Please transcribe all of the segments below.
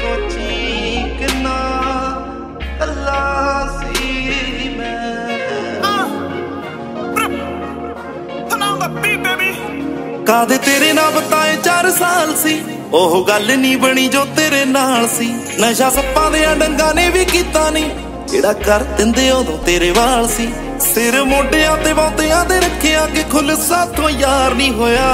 ਸੋਚੀ ਕਿੰਨਾ ਕੱਲਾ ਸੀ ਮੈਂ। ਕਾਦੇ ਤੇਰੇ ਨਾਲ ਬਤਾਏ 4 ਸਾਲ ਸੀ, ਉਹ ਗੱਲ ਨਹੀਂ ਬਣੀ ਜੋ ਤੇਰੇ ਨਾਲ ਸੀ। ਨਸ਼ਾ ਸੱਪਾਂ ਦੇ ਡੰਗਾਂ ਨੇ ਵੀ ਕੀਤਾ ਨਹੀਂ, ਜਿਹੜਾ ਕਰ ਦਿੰਦੇ ਉਦੋਂ ਤੇਰੇ ਵਾਲ ਸੀ। ਸਿਰ ਮੋਢਿਆਂ ਤੇ ਬਹੁਤਿਆਂ ਦੇ ਰੱਖਿਆ ਕਿ ਖੁੱਲ ਸਾਥੋਂ ਯਾਰ ਨਹੀਂ ਹੋਇਆ।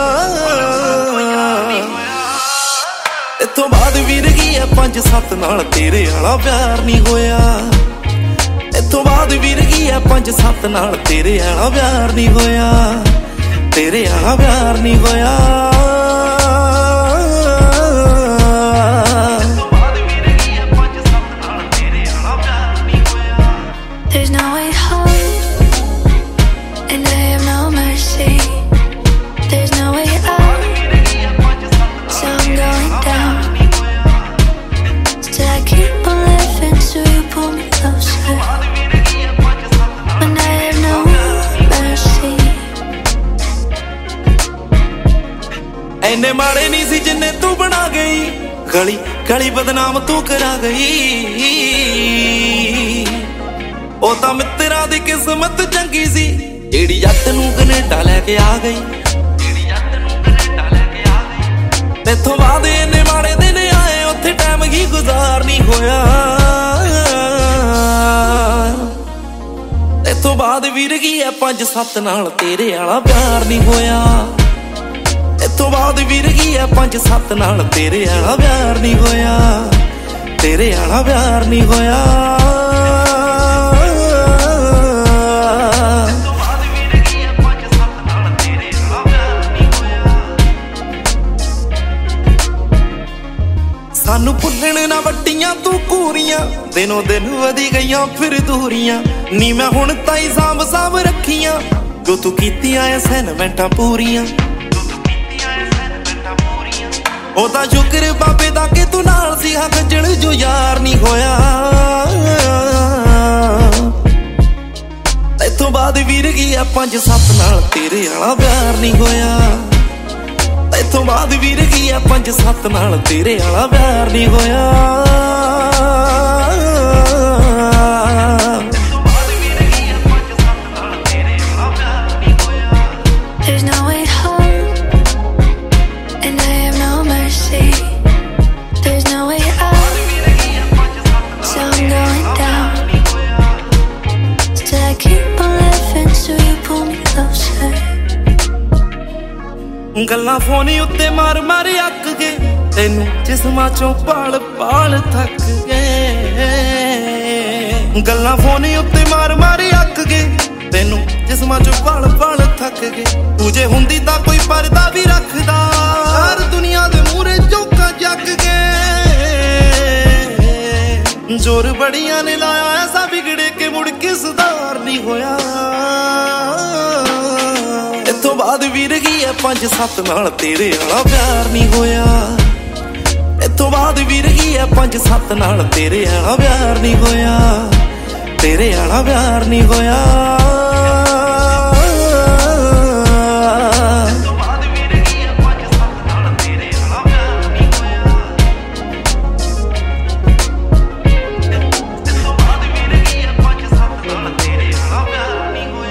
ਇਥੋਂ ਬਾਅਦ ਵੀਰ ਗਈ ਐ 5-7 ਨਾਲ ਤੇਰੇ ਵਾਲਾ ਪਿਆਰ ਨਹੀਂ ਹੋਇਆ। ਇਥੋਂ ਬਾਅਦ ਵੀਰ ਗਈ ਐ 5-7 ਨਾਲ ਤੇਰੇ ਵਾਲਾ ਪਿਆਰ ਨਹੀਂ ਹੋਇਆ। ਤੇਰੇ ਵਾਲਾ ਪਿਆਰ ਨਹੀਂ ਹੋਇਆ। There's no way home, and I have no mercy. There's no way out, so I'm going down. Still I keep on living, so you pull me closer. And I have no mercy. ਐਨੇ ਮਾੜੇ ਨਹੀਂ ਸੀ ਜਿੰਨੇ ਤੂੰ ਬਣਾ ਗਈ, ਗਲੀ ਗਲੀ ਬਦਨਾਮ ਤੂੰ ਕਰਾ ਗਈ। ਉਹ ਤਾਂ ਮਿੱਤਰਾਂ ਦੀ ਕਿਸਮਤ ਚੰਗੀ ਸੀ, ਜਿਹੜੀ ਜੱਟ ਨੂੰ ਕੈਨੇਡਾ ਲੈ ਕੇ ਆ ਗਈ। ਤੇਥੋਂ ਬਾਅਦ ਇੰਨੇ ਮਾੜੇ ਦਿਨ ਆਏ, ਉੱਥੇ ਟਾਈਮ ਹੀ ਗੁਜ਼ਾਰ ਨਹੀਂ ਹੋਇਆ। ਤੇਥੋਂ ਬਾਅਦ ਵੀਰ ਗਈ ਐ 5-7 ਨਾਲ ਤੇਰੇ ਵਾਲਾ ਪਿਆਰ ਨਹੀਂ ਹੋਇਆ। ਇਥੋਂ ਬਾਅਦ ਵੀਰ ਗਈ ਐ 5-7 ਨਾਲ ਤੇਰੇ ਵਾਲਾ ਪਿਆਰ ਨਹੀਂ ਹੋਇਆ। ਤੇਰੇ ਵਾਲਾ ਪਿਆਰ ਨਹੀਂ ਹੋਇਆ। ਸਾਨੂੰ ਭੁੱਲਣ ਨਾ ਵੱਡੀਆਂ ਤੂੰ ਕੂਰੀਆਂ, ਦਿਨੋਂ ਦਿਨ ਵਧੀ ਗਈਆਂ ਫਿਰ ਦੂਰੀਆਂ। ਨੀ ਮੈਂ ਹੁਣ ਤਾਈ ਸਾਂਭ ਰੱਖੀਆਂ, ਜੋ ਤੂੰ ਕੀਤੀਆਂ ਅਸਾਈਨਮੈਂਟਾਂ ਪੂਰੀਆਂ। ਉਹ ਤਾਂ ਸ਼ੁਕਰ ਬਾਬੇ ਦਾ ਕਿ ਤੂੰ ਨਾਲ ਸੀ, ਹਾਂ ਗੱਜਣ ਜੋ ਯਾਰ ਨਹੀਂ ਹੋਇਆ। ਇਥੋਂ ਬਾਅਦ ਵੀਰ ਗਈ ਐ 5-7 ਨਾਲ ਤੇਰੇ ਵਾਲਾ ਪਿਆਰ ਨਹੀਂ ਹੋਇਆ। ਇਥੋਂ ਬਾਅਦ ਵੀਰ ਗਈ ਐ 5-7 ਨਾਲ ਤੇਰੇ ਵਾਲਾ ਪਿਆਰ ਨਹੀਂ ਹੋਇਆ। There's no way home, and I have no mercy. There's no way out, so I'm going down. Still I keep on living, so you pull me closer. ਗੱਲਾਂ ਫੋਨ ਉੱਤੇ ਮਾਰ ਅੱਕ ਗਏ, ਤੈਨੂੰ ਜਿਸਮਾਂ ਚੋਂ ਪਾਲ ਥੱਕ ਗਏ। ਗੱਲਾਂ ਫੋਨ ਉੱਤੇ ਮਾਰ ਅੱਕ ਗਏ, ਤੈਨੂੰ ਜਿਸਮਾਂ ਚੋਂ ਪਾਲ ਥੱਕ ਗਏ। ਤੂੰ ਜੇ ਹੁੰਦੀ ਤਾਂ ਕੋਈ ਪਰਦਾ ਵੀ ਰੱਖਦਾ, ਹਰ ਦੁਨੀਆ ਦੇ ਮੂਹਰੇ ਚੌਕਾਂ ਜੱਗ ਗਏ। ਜ਼ੋਰ ਬੜੀਆਂ ਨੇ ਲਾਇਆ ਐਸਾ ਵਿਗੜੇ ਕਿ ਮੁੜ ਕੇ ਸੁਧਾਰ ਨਹੀਂ ਹੋਇਆ। ਇਥੋਂ ਬਾਅਦ ਵੀਰ ਗਈ ਐ 5-7 ਨਾਲ ਤੇਰੇ ਵਾਲਾ ਪਿਆਰ ਨਹੀਂ ਹੋਇਆ। ਇਥੋਂ ਬਾਅਦ ਵੀਰ ਗਈ ਐ 5-7 ਨਾਲ ਤੇਰੇ ਵਾਲਾ ਪਿਆਰ ਨਹੀਂ ਹੋਇਆ। ਤੇਰੇ ਵਾਲਾ ਪਿਆਰ ਨਹੀਂ ਹੋਇਆ।